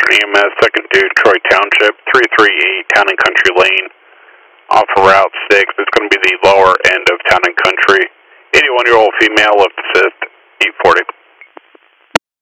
EMS, second due, Troy Township, 338 Town and Country Lane, off of Route 6. It's going to be the lower end of Town and Country. 81-year-old female, left assist, 840.